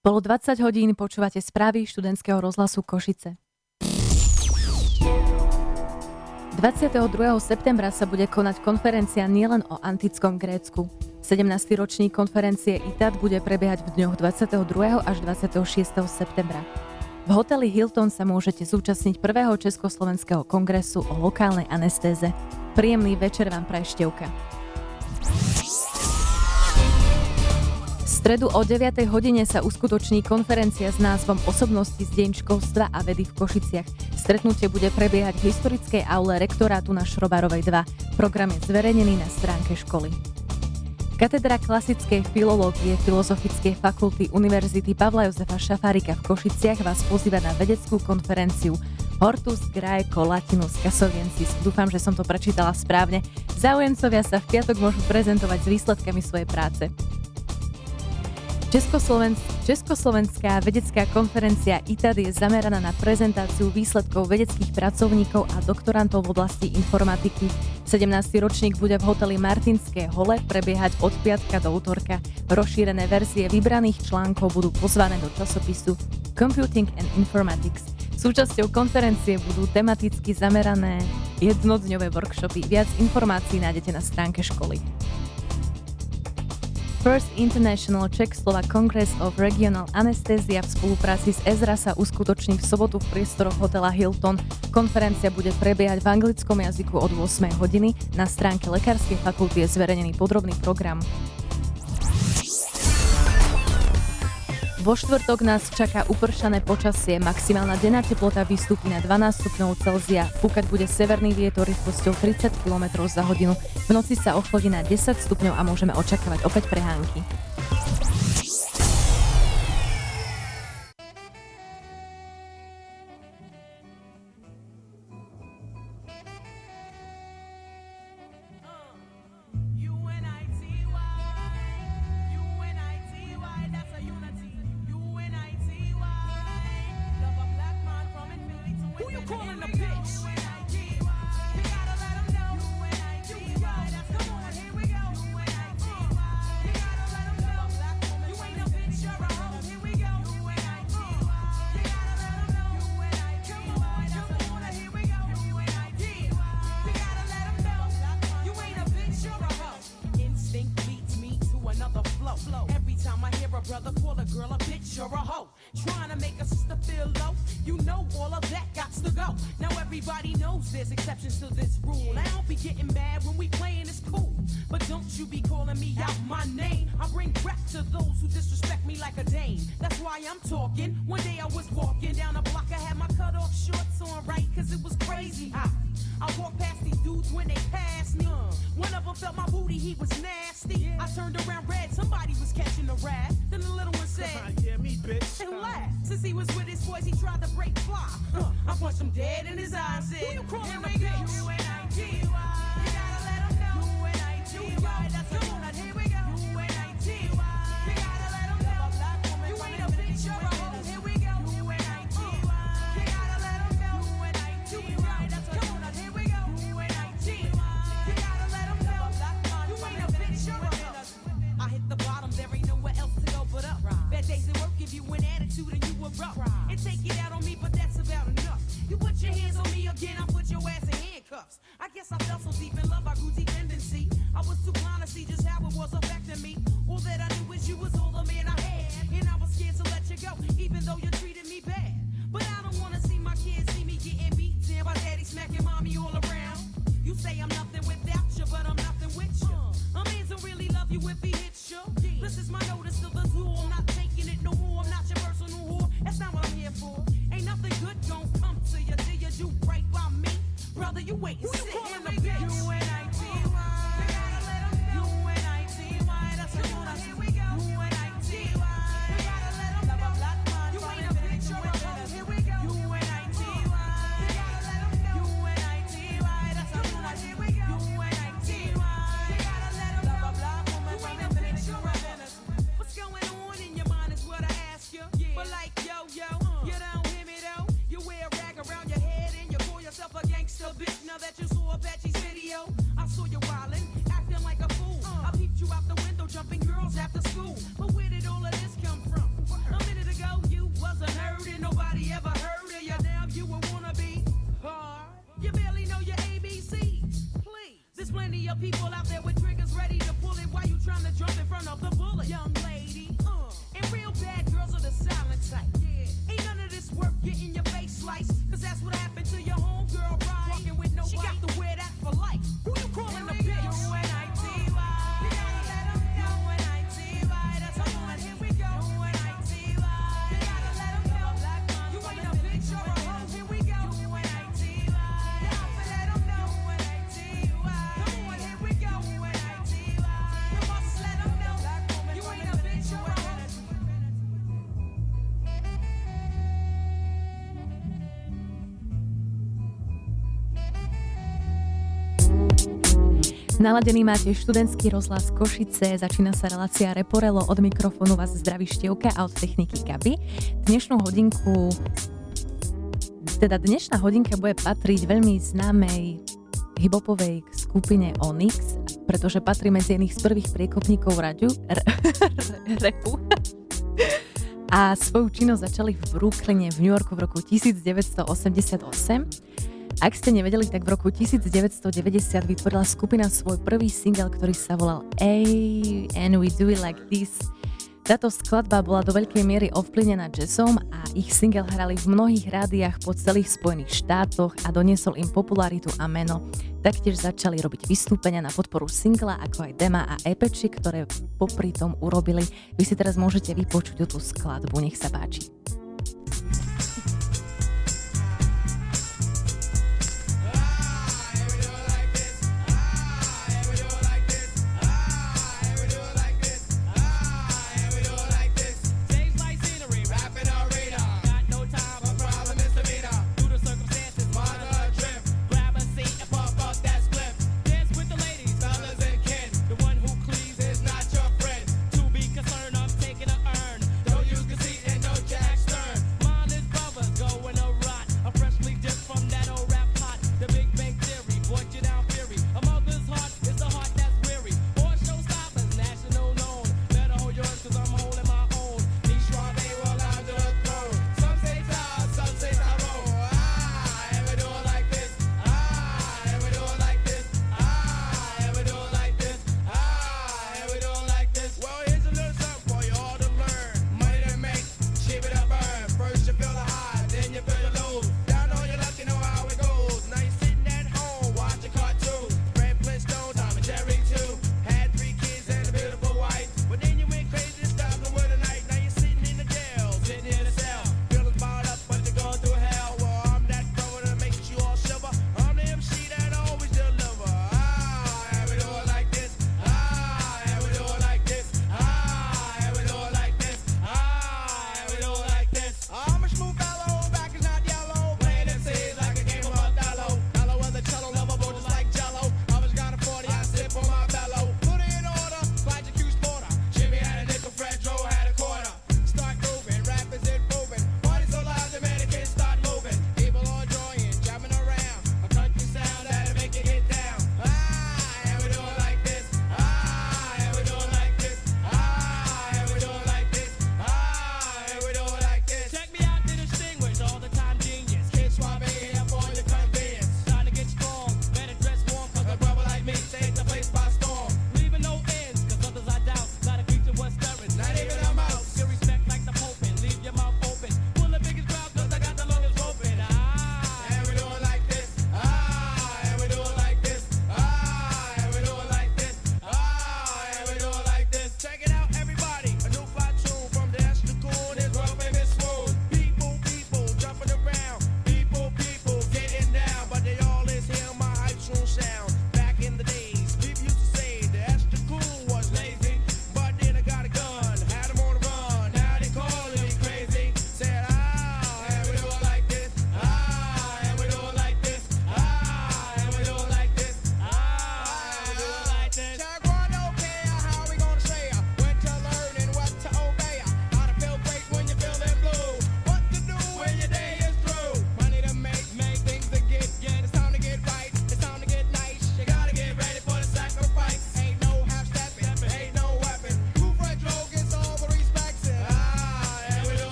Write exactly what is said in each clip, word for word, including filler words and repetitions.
Bolo dvadsať hodín, počúvate správy študentského rozhlasu Košice. dvadsiateho druhého septembra sa bude konať konferencia nielen o antickom Grécku. sedemnásty ročník konferencie í té á dé bude prebiehať v dňoch dvadsiateho druhého až dvadsiateho šiesteho septembra. V hoteli Hilton sa môžete zúčastniť prvého československého kongresu o lokálnej anestéze. Príjemný večer vám praje Števka. V stredu o deviatej hodine sa uskutoční konferencia s názvom Osobnosti z deň školstva a vedy v Košiciach. Stretnutie bude prebiehať v historickej aule rektorátu na Šrobarovej dva. Program je zverejnený na stránke školy. Katedra klasickej filológie Filozofickej fakulty Univerzity Pavla Jozefa Šafárika v Košiciach vás pozýva na vedeckú konferenciu Hortus Graeco Latinus Casoviensis. Dúfam, že som to prečítala správne. Záujemcovia sa v piatok môžu prezentovať s výsledkami svojej práce. Československ- Československá vedecká konferencia í té á dé je zameraná na prezentáciu výsledkov vedeckých pracovníkov a doktorantov v oblasti informatiky. sedemnásty ročník bude v hoteli Martinské hole prebiehať od piatka do utorka. Rozšírené verzie vybraných článkov budú pozvané do časopisu Computing and Informatics. Súčasťou konferencie budú tematicky zamerané jednodňové workshopy. Viac informácií nájdete na stránke školy. First International Czech-Slovak Congress of Regional Anesthesia v spolupráci s Ezra sa uskutoční v sobotu v priestoroch hotela Hilton. Konferencia bude prebiehať v anglickom jazyku od ôsmej hodiny. Na stránke Lekárskej fakulty je zverejnený podrobný program. Vo štvrtok nás čaká upršané počasie, maximálna denná teplota vystúpi na dvanásť stupňov Celzia, fúkať bude severný vietor rýchlosťou tridsať kilometrov za hodinu, v noci sa ochladí na desať stupňov a môžeme očakávať opäť prehánky. Bitch, now that you saw Apache's video, I plenty of people out there with triggers ready to pull it while you trying to jump in front of the bullet. Young lady, uh, and real bad girls are the silent type. Yeah, ain't none of this work getting your face sliced, cause that's what happened to your homegirl, right? Walking with nobody. She got to wear that for life. Who you calling a bitch? U N I T Y. We gotta let 'em know. U N I T Y. That's a one. Here we go. U N I T Y. We gotta let 'em know. Black man, you ain't a bitch or a hoe. Here we go. U N I T Y. Gotta let 'em know. U N I T Y. Come on, here we go. U N I T Y. You must let 'em know. Black woman, you ain't a bitch or a hoe. Naladený máte študentský rozhlas Košice, začína sa relácia Reporelo, od mikrofónu vás zdraví Štievka a od techniky Gabi. Dnešnú hodinku, teda dnešná hodinka bude patriť veľmi známej hiphopovej skupine Onyx, pretože patrí medzi jedných z prvých priekopníkov radiu, r- repu. A svoju činnosť začali v Brooklyne v New Yorku v roku devätnásťstoosemdesiatosem. Ak ste nevedeli, tak v roku devätnásťstodeväťdesiat vytvorila skupina svoj prvý single, ktorý sa volal Hey, and we do it like this. Táto skladba bola do veľkej miery ovplyvnená jazzom a ich single hrali v mnohých rádiách po celých Spojených štátoch a doniesol im popularitu a meno. Taktiež začali robiť vystúpenia na podporu singla, ako aj dema a EPčky, ktoré popri tom urobili. Vy si teraz môžete vypočuť tú skladbu, nech sa páči.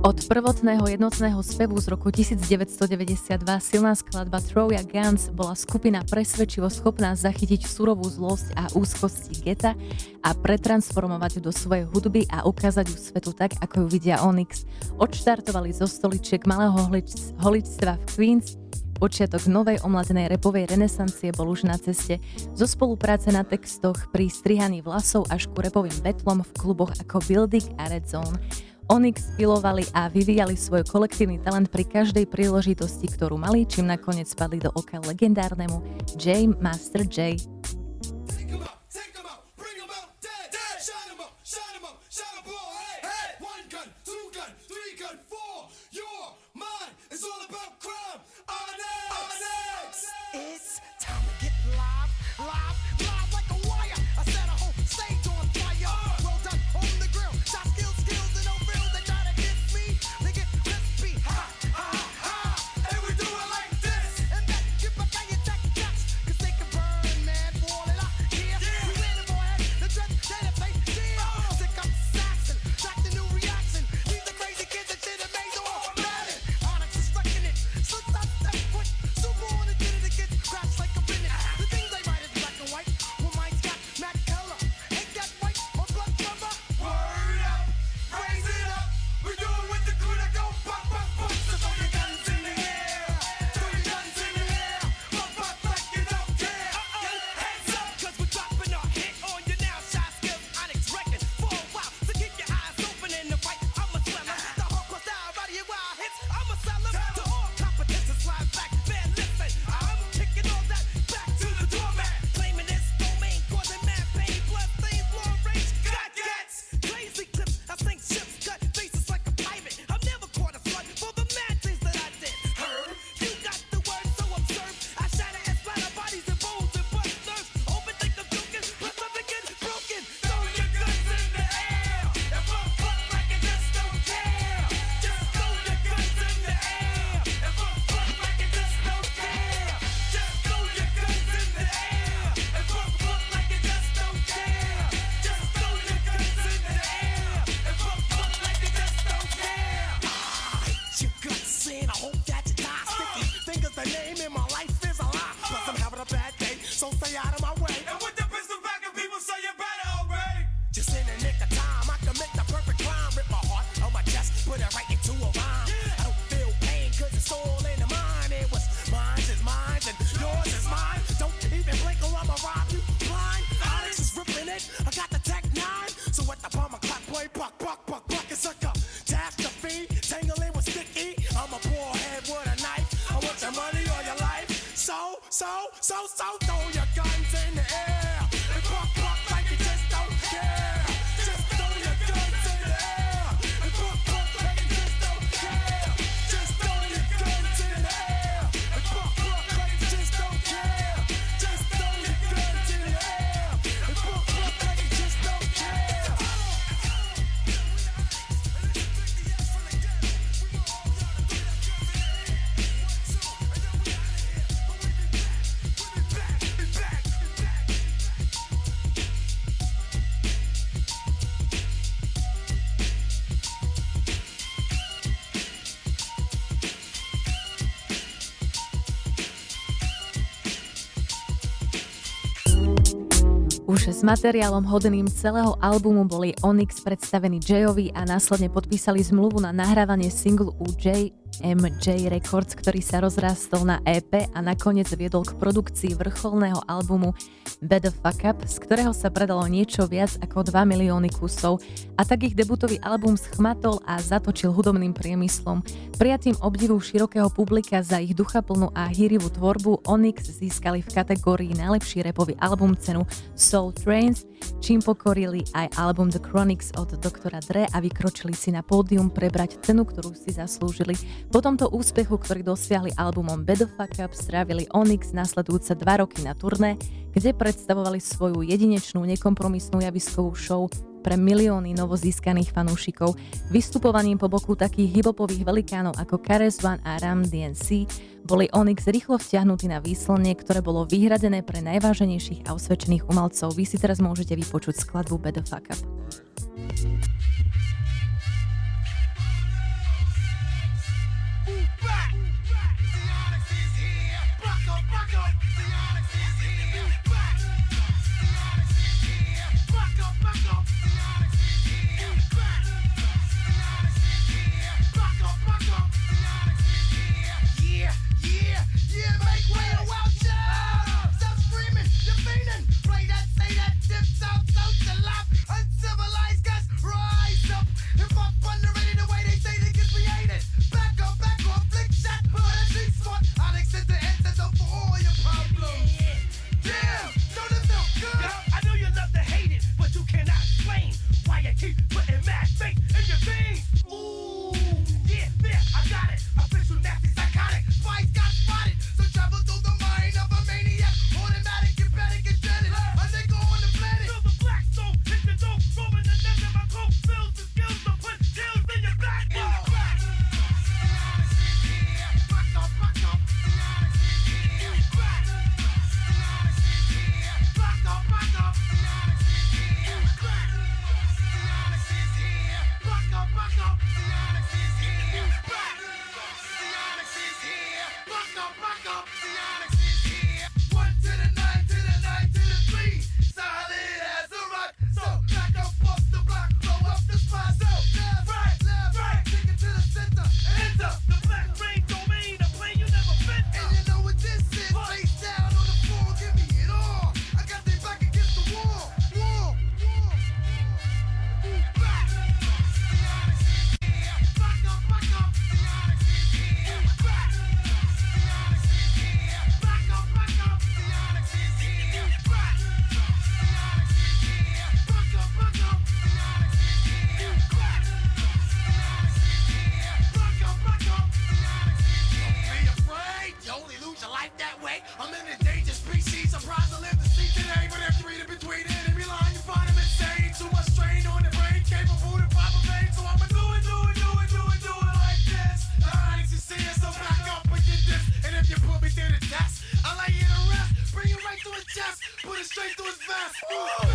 Od prvotného jednotného spevu z roku devätnásťstodeväťdesiatdva silná skladba Throw Your Guns bola skupina presvedčivo schopná zachytiť surovú zlosť a úzkosti geta a pretransformovať ju do svojej hudby a ukázať ju svetu tak, ako ju vidia Onyx. Odštartovali zo stoličiek malého holič- holičstva v Queens. Počiatok novej omladenej rapovej renesancie bol už na ceste. Zo spolupráce na textoch pri strihaní vlasov až ku rapovým betlom v kluboch ako Building a Red Zone. Onyx pilovali a vyvíjali svoj kolektívny talent pri každej príležitosti, ktorú mali, čím nakoniec spadli do oka legendárnemu J Master J. Už s materiálom hodným celého albumu boli Onyx predstavení Jayovi a následne podpísali zmluvu na nahrávanie singlu u J M J Records, ktorý sa rozrástol na é pé a nakoniec viedol k produkcii vrcholného albumu Bad the Fuck Up, z ktorého sa predalo niečo viac ako dva milióny kusov a tak ich debutový album schmatol a zatočil hudobným priemyslom. Prijatím obdivu širokého publika za ich duchaplnú a hýrivú tvorbu Onyx získali v kategórii najlepší rapový album cenu Soul Trains, čím pokorili aj album The Chronics od doktora Dre a vykročili si na pódium prebrať cenu, ktorú si zaslúžili. Po tomto úspechu, ktorý dosiahli albumom Bad the Fuck Up, strávili Onyx nasledujúce dva roky na turné, kde predstavovali svoju jedinečnú nekompromisnú javiskovú show pre milióny novozískaných fanúšikov. Vystupovaním po boku takých hiphopových velikánov ako K R S One a Ram D M C boli Onyx rýchlo vtiahnutí na výslnie, ktoré bolo vyhradené pre najváženejších a osvedčených umelcov. Vy si teraz môžete vypočuť skladbu Bad the Fuck Up. like that way. I'm an endangered species, surprised to live to see today. But if you read it between the enemy line, you find him insane. Too much strain on the brain, capable to pop a vein. So I'ma do it, do it, do it, do it, do it like this. The eyes you see it, so back up and get this. And if you put me through the test, I'll lay you to rest. Bring it right to his chest, put it straight to his vest. Ooh.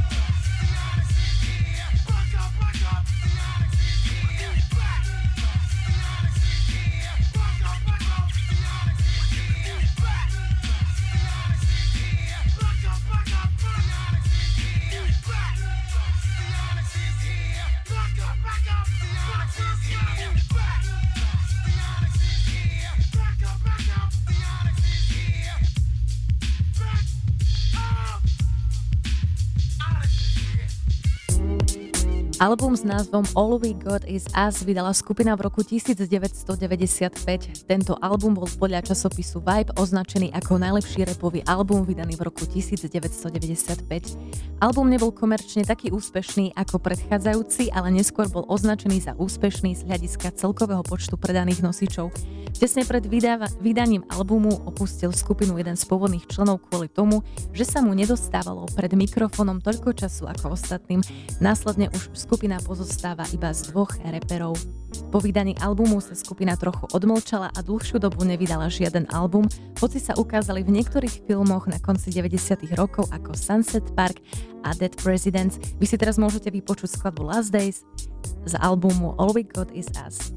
Album s názvom All We Got Is Us vydala skupina v roku devätnásťstodeväťdesiatpäť. Tento album bol podľa časopisu Vibe označený ako najlepší rapový album vydaný v roku devätnásťstodeväťdesiatpäť. Album nebol komerčne taký úspešný ako predchádzajúci, ale neskôr bol označený za úspešný z hľadiska celkového počtu predaných nosičov. Tesne pred vydáva- vydaním albumu opustil skupinu jeden z pôvodných členov kvôli tomu, že sa mu nedostávalo pred mikrofónom toľko času ako ostatným. Následne už skupina pozostáva iba z dvoch reperov. Po vydaní albumu sa skupina trochu odmlčala a dlhšiu dobu nevydala žiaden album, hoci sa ukázali v niektorých filmoch na konci deväťdesiatych rokov ako Sunset Park a Dead Presidents. Vy si teraz môžete vypočuť skladbu Last Days z albumu All We Got Is Us.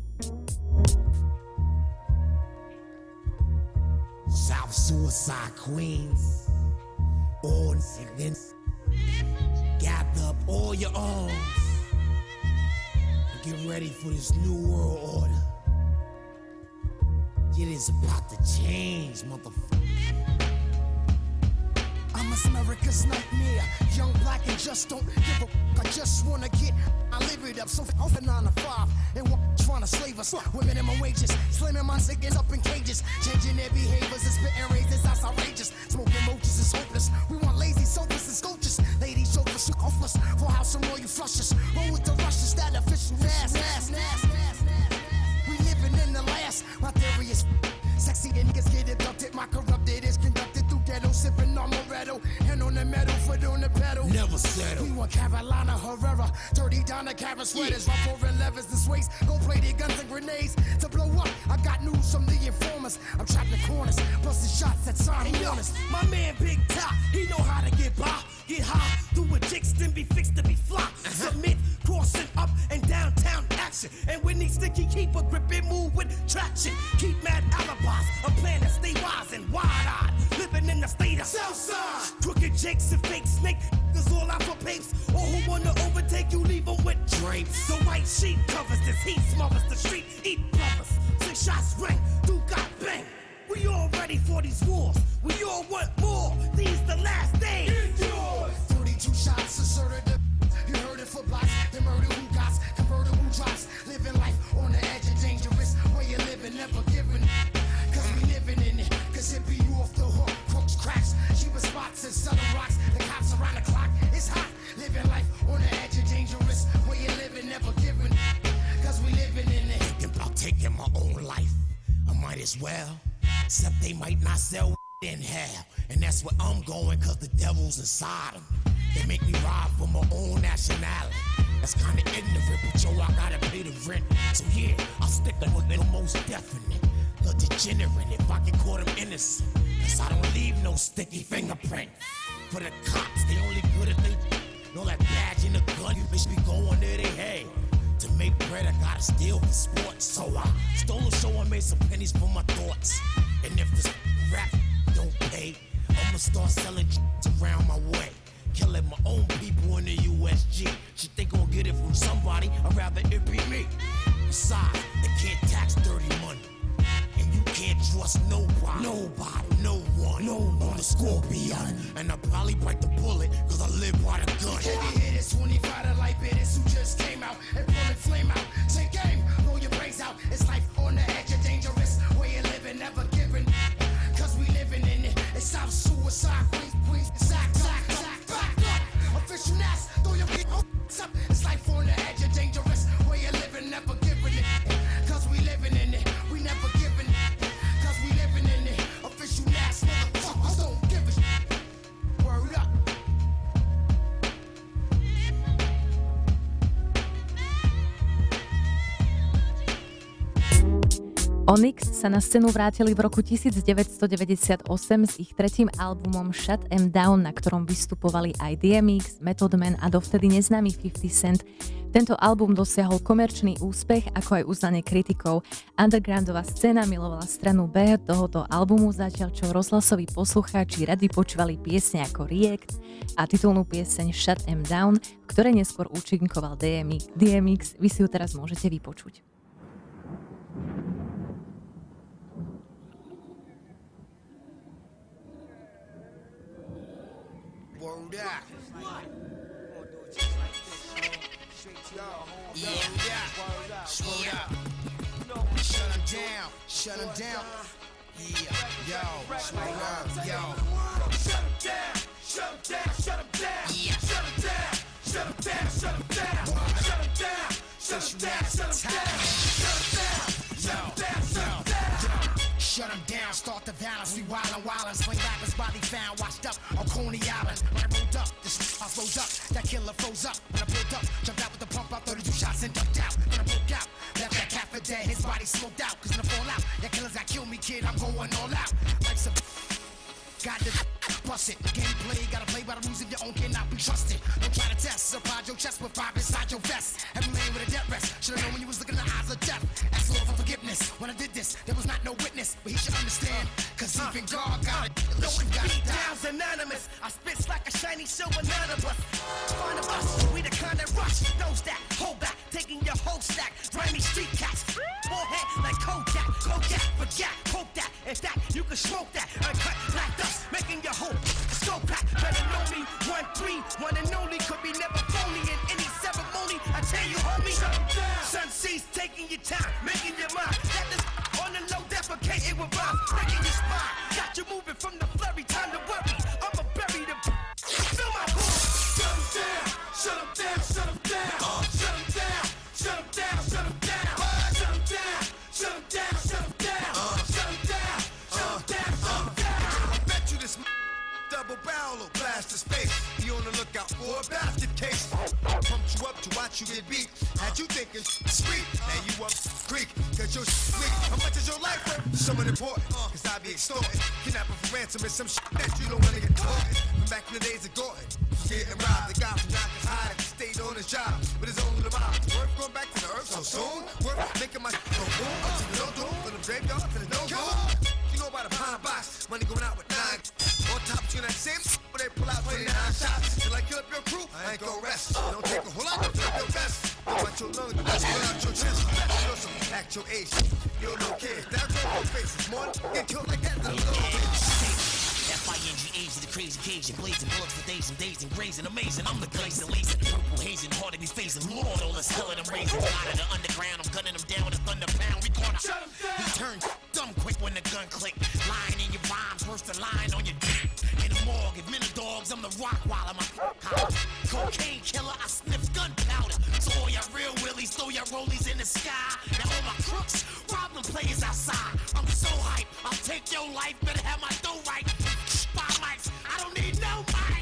South Suicide Queens, all niggas, gather up all your arms, and get ready for this new world order. It is about to change, motherfucker. I'm America's nightmare, young, black, and just don't give a. I just wanna get, I live it up, so off and nine to five, and trying to slave us with minimum wages, slamming my chickens up in cages, changing their behaviors and spitting razors, that's outrageous. Smoking roaches is hopeless. We want lazy sofas and sculptures, ladies chauffeurs, offless, for house and royal flushes. Roll with the rushes, that official ass, ass, ass, ass. We living in the last. My theory is sexy and niggas get abducted. My corrupted is conducted through ghetto, sipping on Moretto, and on the metal, foot on the pedal. Never settle. We want Carolina Herrera, dirty down the cabin sweaters, rough over levers and sways, go play their guns and grenades to blow up. I got news from the informers. I'm trapped in corners, busting shots at Sonic Corners. My man Big Top, he know how to get by, get high, do a jigs, then be fixed to be fly. Uh-huh. Submit, crossing up and downtown action, and when he sticky, keep a grip and move with traction. Keep mad alibis, a plan to stay wise and wide-eyed, living in the state of Southside. Crooked jakes and fake snake, niggas all out for papes, or who wanna overtake you, leave them with drapes. The white sheet covers this heat, smothers the street, eat brothers. Six shots ring, do got bang. We all ready for these wars, we all want more. These the last days. Endure. thirty-two shots asserted the. You heard it for blocks. They murder who got, converted who drops. Living life on the edge of dangerous. Way you living, never giving. Cause we living in it. Cause it be you off the hook. Crooks, cracks. She was spots and selling rocks. The cops around the clock. It's hot. Living life on the edge of dangerous. Way you living, never giving. Cause we living in it. Thinking about taking my own life. I might as well. Except they might not sell in hell. And that's where I'm going, cause the devil's inside them. They make me ride for my own nationality. That's kinda ignorant, but yo, I gotta pay the rent. So yeah, I'll stick to the most definite. The degenerate, if I get caught, I'm innocent. Cause I don't leave no sticky fingerprint. For the cops, they only good if they know that badge in the gun, you bitch be going there they head. To make bread, I gotta steal for sports. So I stole a show and made some pennies for my thoughts. And if this rap don't pay, I'ma start selling around my way. Killing my own people in the U S G. She think I'll get it from somebody, I'd rather it be me. Besides, they can't tax dirty money. And you can't trust nobody. Nobody, no one, no one. On the Scorpion. And I'll probably bite the bullet, cause I live by the gun. Can you hear this? twenty-five to life hitters who just came out and pulling flame out. Say game, blow your brains out. It's life on the edge of dangerous. Way you living, never giving. Cause we living in it. It's South Suicide Queens, Queens, sack, sack, sack, back up. Official Nass, throw your big up. It's life on the edge of dangerous. Way you living, never giving it. Cause we living in it. We never giving it. Cause we living in it. Official Onyx sa na scénu vrátili v roku devätnásťstodeväťdesiatosem s ich tretím albumom Shut 'Em Down, na ktorom vystupovali aj D M X, Method Man a dovtedy neznámy fifty Cent. Tento album dosiahol komerčný úspech, ako aj uznanie kritikov. Undergroundová scéna milovala stranu B tohoto albumu, zatiaľ čo rozhlasoví poslucháči radi počúvali piesne ako React a titulnú pieseň Shut 'Em Down, v ktorej neskôr účinkoval D M X. D M X, vy si ju teraz môžete vypočuť. Word up. Yeah, yeah. Word up. Shut 'em down. Shut 'em down. Yeah, yo. Word up, yo. Shut 'em down. Shut 'em down. Shut 'em down. Yeah. Shut 'em down. Shut 'em down. Shut 'em down. Shut 'em down. Shut 'em down. Shut 'em down. Shut 'em down. Shut 'em down. Shut 'em down. Shut 'em down, start the violence, we wildin' wildin', swing rappers body found, washed up on Coney Island. When I rolled up, this I rose up, that killer froze up. When I pulled up, jumped out with the pump out, thirty-two shots and ducked out. Then I broke out, left that cat for dead, his body smoked out. Cause when I fall out, that killers that kill me, kid, I'm going all out. Like some got to bust it. Gameplay, gotta play by the rules if your own cannot be trusted. Don't try to test, surprise your chest with five inside your vest. Every man with a death rest, should've known when you was looking in the eyes of death. Ask Lord for forgiveness, when I did this, there was not no witness. But he should understand, cause even God got it. No one got it down. Down's anonymous. I spit like a shiny silver anonymous. Find of us, we the kind that rush. Those that hold back, taking your whole stack. Grimy street cats, forehead like Kodak. Kodak, forget, hope that. If that, you can smoke that. Uncut like dust, making your whole skull crack. Better know me, one three, one and only. Could be never phony in any ceremony. I tell you, homie, sun sees taking your time, making your mind. That is on the low, defecating with rhymes, breaking your spine. Got you moving from the flurry, time to worry. I'ma bury the fill my core. Shut 'em down, shut 'em down, shut 'em down, shut 'em down, shut 'em down, shut 'em down, shut 'em down, shut 'em down, shut 'em down, shut 'em down, shut 'em down, shut 'em down. I bet you this double barrel will blast the space. Be on the lookout for a basket case. Pumped you up to watch you get beat. Had you thinking sweet, now you up creek. Cause your weak. How much is your life worth? Something important, cause I be extorted. Kidnapping for ransom is some shit that you don't wanna get caught. From back in the days of Gordon, getting robbed. The guy from Yonkers hiding, stayed on his job, but his own little mob. Worth going back to the earth so soon. Worth making my go boom. Up to the no doom, from the graveyard to the no go. You know about a pine box, money going out with nine. On top of you that same when they pull out twenty-nine shots. Till I kill up your crew, I ain't gon' rest. Don't take a whole lot, don't take your best. Don't watch your lungs, but just pull out your chest. You know some act your age. You're a little kid, that girl on faces. More get killed like that than a little kid. F I N G H to the crazy Cajun, blazing bullets for days and days and grazing, amazing. I'm the glazing, lacing, purple hazing, hard to be facing. Lord, all this hell that I'm raising. Out of the underground, I'm gunning them down with a thunder pound. We gonna shut him down. He turns dumb quick when the gun click. Lying in your rhymes, first the line on your dick. In the morgue, if men are dogs, I'm the rock while I'm a collar. Cocaine killer, I sniff gunpowder. So all y'all real willies, throw your rollies in the sky. Now all my crooks, rob them players outside. I'm so hype, I'll take your life, better have my dough right. Five mics, I don't need no mic.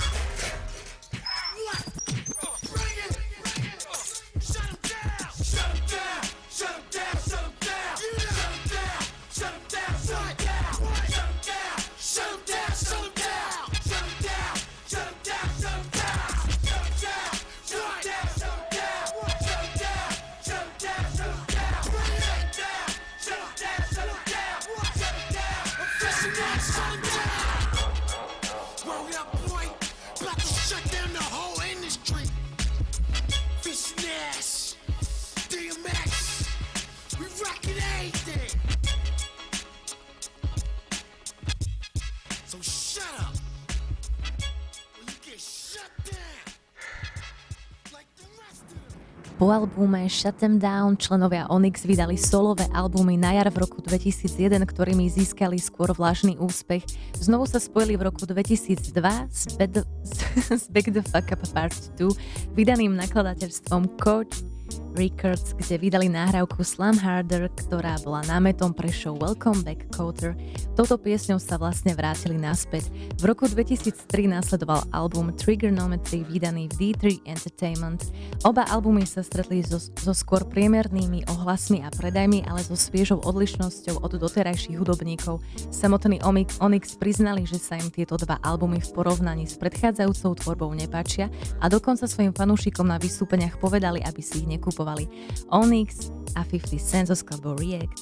What? Bring it! Shut him down! Shut 'em down, shut 'em down, shut 'em down. Shut 'em down, shut 'em down, shut 'em down. Shut 'em down, shut 'em down, shut 'em down. Shut 'em down, shut 'em down, shut 'em down. Shut 'em down, shut 'em down, shut 'em down. Shut 'em down, shut 'em down, shut 'em down. Shut 'em down, shut 'em down, shut 'em down. Shut 'em down, officially shut 'em down. Word up, boy. About to shut down the whole industry. Fish Nash, D M X, we rockin' everything. So shut up, or you get shut down like the rest of them. Po albume Shut 'Em Down členovia Onyx vydali solové albumy na jar v roku dvetisícjeden, ktorými získali skôr vlažný úspech. Znovu sa spojili v roku dvetisícdva s Back the, s Back the Fuck Up Part dva, vydaným nakladateľstvom Coach Records, kde vydali nahrávku Slam Harder, ktorá bola námetom pre show Welcome Back Kotter. Touto piesňou sa vlastne vrátili naspäť. V roku dvetisíctri nasledoval album Trigonometry vydaný v dé tri Entertainment. Oba albumy sa stretli so, so skôr priemernými ohlasmi a predajmi, ale so sviežou odlišnosťou od doterajších hudobníkov. Samotný Onyx priznali, že sa im tieto dva albumy v porovnaní s predchádzajúcou tvorbou nepáčia a dokonca svojim fanúšikom na vystúpeniach povedali, aby si ich nekupovali. Onyx a fifty Cent zo skladbou React.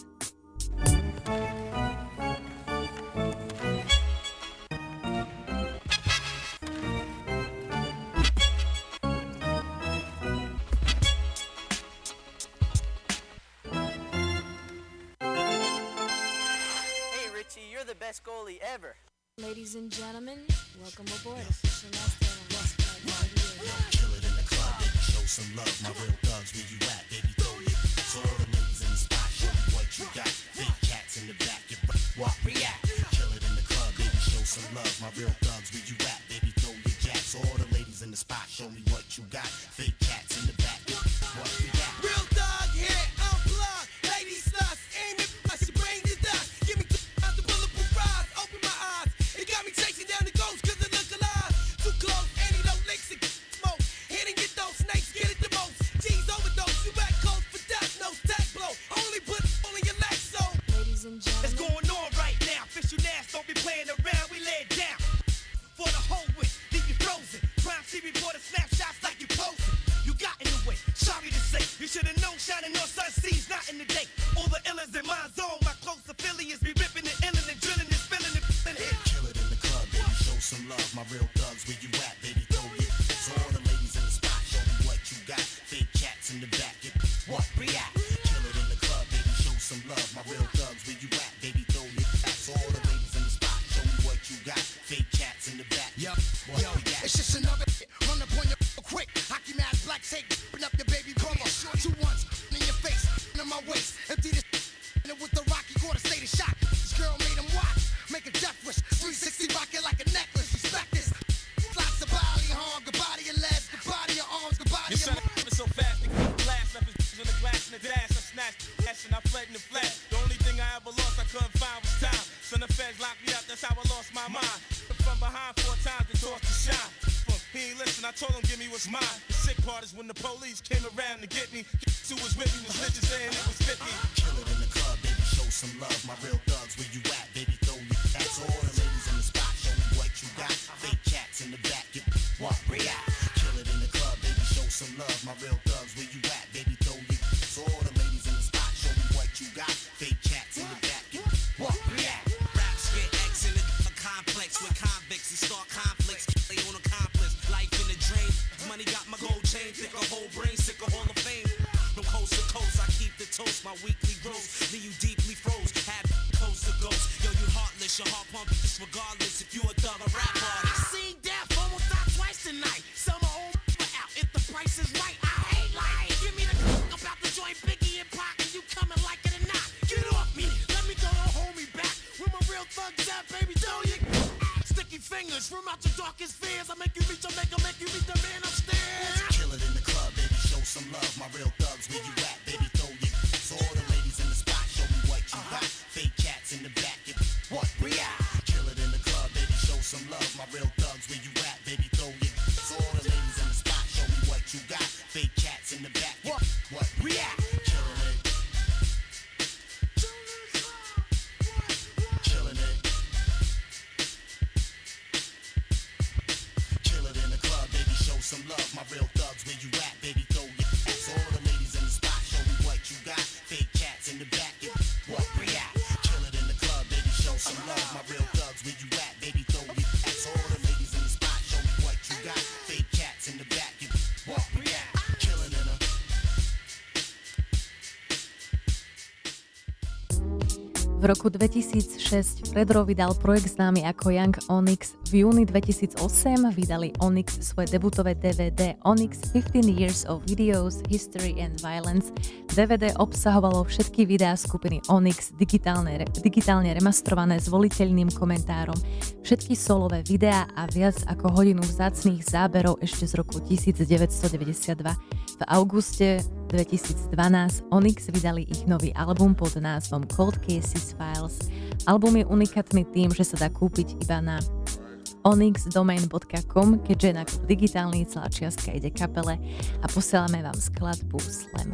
Hey Richie, you're the best goalie ever. Ladies and gentlemen, welcome aboard Official Master Lost Kill it in the club, baby, show some love. My real thugs, where you at, baby, throw it. So all the ladies in the spot, show me what you got. Big cats in the back, you walk, react. Kill it in the club, baby, show some love. My real thugs, where you at, baby, throw your jacks. So all the ladies in the spot, show me what you got. Fake cats in the back, what we got. Real thug here, unplugged. Ladies sluts, aim it, I should bring the dust. Give me two rounds of bulletproof rise, open my eyes. It got me chasing down the ghost cause it look alive. Too close, antidote, licks and smoke. Hit and get those snakes, get it the most. G's overdose, you back close for death, no tech blow. Only put all in your legs, so Ladies and it's gentlemen, going on right now. Official Nash, don't be playing around, we lay it down. For the whole wit, leave you frozen. Crime scene reporter snapshots like you posing. You got in the way, sorry to say. You should've known shining on sun seas, not in the day. All the illers in my zone, my close affiliates be ripping and illing and drilling and spilling and filling it. Kill it in the club, baby, show some love. My real thugs, where you at, baby, throw it. So all the ladies in the spot, show me what you got. Fake cats in the back, get what react. Kill it in the club, baby, show some love. My real thugs, where you at, baby, throw it. So all the ladies in the spot, show me what you got. Fake cats in the back, Yup, what yo, we got. it's just another run up on you quick. Hockey mask, black tape, open up your baby brother. Two ones in your face, in my waist. Empty this with the rocky quarter state of shock. This girl made him watch, make a death wish. three sixty rock it like a necklace. Respect this. Lots of body harm, good body of legs, good body of arms, good body Your of son is so fast, the glass left his in the glass and the dash. I snatched cash and I fled in the flash. The only thing I ever lost I couldn't find was time. Son of feds locked me up, that's how I lost my mind. From behind four times the torch to shine. From he ain't listen, I told him give me what's mine. The sick part is when the police came around to get me. Who was with me was snitches saying it was fifty. Kill it in the club, baby, show some love. My real thugs, where you at, baby, throw it. That's all the ladies in the spot, show me what you got. Fake cats in the back, get what react. Kill it in the club, baby, show some love. My real thugs, where you at, baby, throw it. So all the ladies in the spot, show me what you got. Fake cats in the back, get what react. Raps get X in a complex with convicts and start conflicts. They on accomplice. Life in a dream. Money got my gold chain. Thick a whole brain. Sick a hall of fame. From coast to coast, I keep the toast. My weekly gross. Leave you deeply froze. Have coast to ghost. Yo, you heartless. Your heart pump disregardless. If you a thug or rap artist. See death almost not twice tonight. Sell my own out if the price is right. I hate lying. Give me the about the joint Biggie and Pac, and you coming like it or not. Get off me. Let me go, don't hold me back. With my real thugs at, baby, don't you? Sticky fingers from out your darkest fears. I make you reach, I make, I make you meet the man upstairs. Kill it in the club, baby, show some love. My real thugs, where you at, baby, throw it. So all the ladies in the spot, show me what you got. Fake cats in the back, get what react. Kill it in the club, baby, show some love. My real thugs, where you at, baby, throw it. So all the ladies in the spot, show me what you got. Fake cats in the back, get what react. Killing it. Killing it. Kill it in the club, baby, show some love. My real thugs, where you at, baby, throw it. So all the ladies in the spot, show me what you got. Fake cats in the back, get what react. Kill it in the club, baby, show some love. My real thugs, where you at, baby, throw it. So all the ladies in the spot, show me what you got. Fake cats in the back, get what react. Killing in a V roku dvetisícšesť Pedro vydal projekt známy ako Young Onyx. V júni dvetisícosem vydali Onyx svoje debutové dé vé dé Onyx fifteen Years of Videos, History and Violence. dé vé dé obsahovalo všetky videá skupiny Onyx digitálne, digitálne remastrované s voliteľným komentárom, všetky solové videá a viac ako hodinu vzácnych záberov ešte z roku devätnásťstodeväťdesiatdva. V auguste dvetisícdvanásť Onyx vydali ich nový album pod názvom Cold Cases Files. Album je unikátny tým, že sa dá kúpiť iba na onyx domain bodka com, keďže je nákup digitálny, celá čiastka ide kapele a posielame vám skladbu Slam.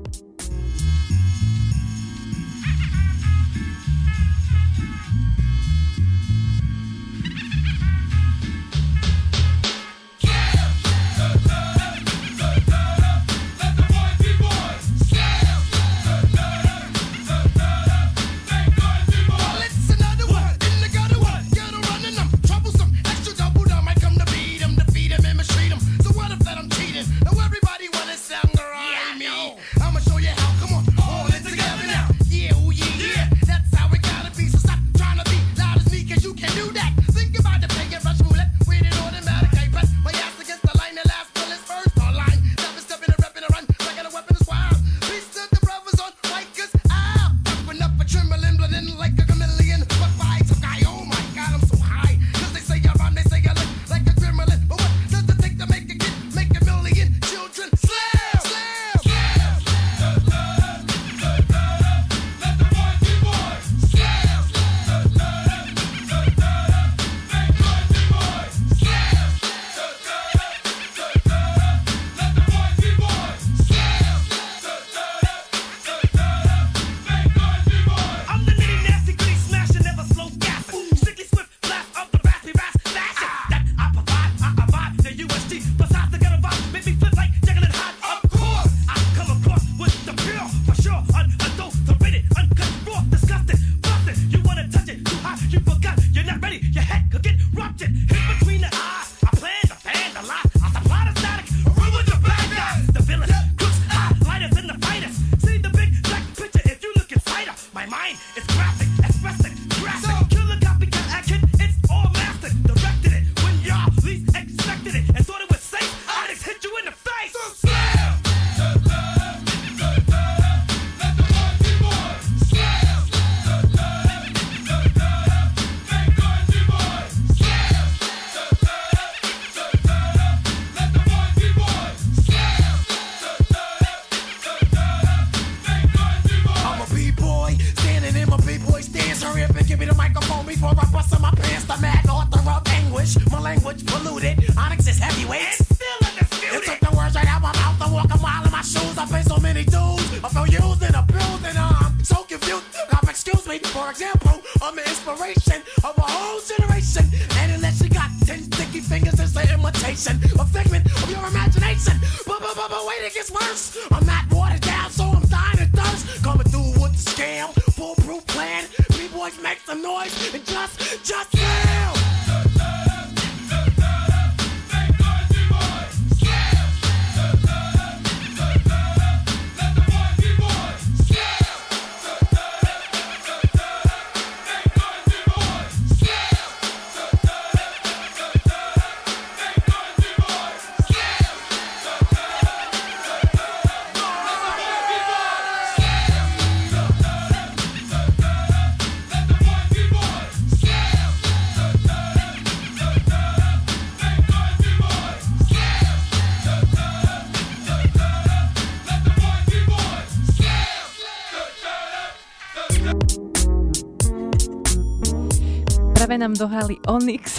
Práve nám dohrali Onyx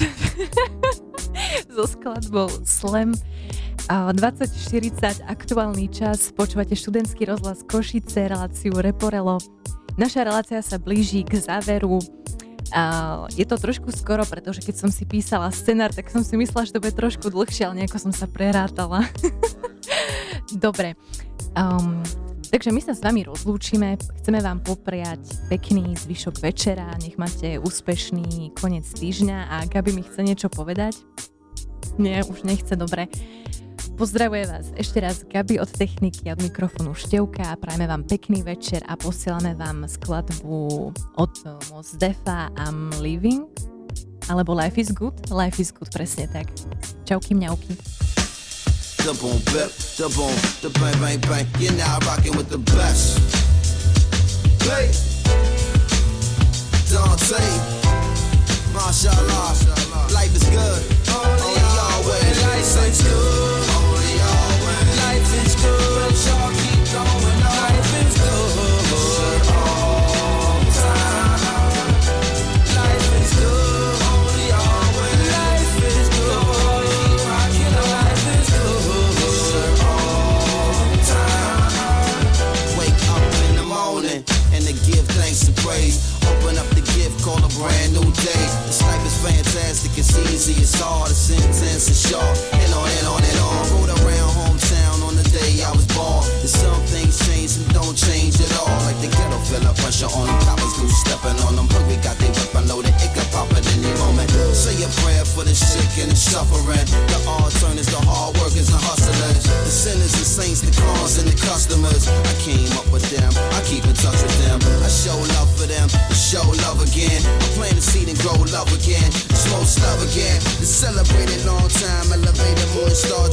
so skladbou Slam. dvadsať štyridsať aktuálny čas, počúvate študentský rozhlas Košice, reláciu Reporelo. Naša relácia sa blíži k záveru. Je to trošku skoro, pretože keď som si písala scenár, tak som si myslela, že to bude trošku dlhšie, ale nejako som sa prerátala. Dobre. Um, Takže my sa s vami rozlúčime, chceme vám popriať pekný zvyšok večera, nech máte úspešný koniec týždňa a Gabi mi chce niečo povedať? Nie, už nechce, dobre. Pozdravuje vás ešte raz Gabi od techniky, od mikrofónu Števka a prajeme vám pekný večer a posielame vám skladbu od Mos Defa I'm Living, alebo Life is Good, Life is Good, presne tak. Čauky mňauky. The boom bip, the boom, the bang bang bang. You're now rocking with the best. Play, Dante, mashallah, life is good. Only y'all when life is good. Only y'all when life is good. Y'all keep going. easy, it's hard, it's intense and sharp. And on and on and on. Rode around hometown on the day I was born. And some things change and don't change at all. Like the ghetto feel up pressure on them. Coppers go stepping on them. But we got they weapon loaded. It could pop at any moment. Say a prayer for the sick and the suffering. The alternatives, the hard workers and hustlers. The sinners and saints, the cons and the customers. I came up with them. I keep in touch with them. I show love for them. I show love again. I plant the seed and grow love again. Smoke love again. The celebrated long time. Elevated morning star.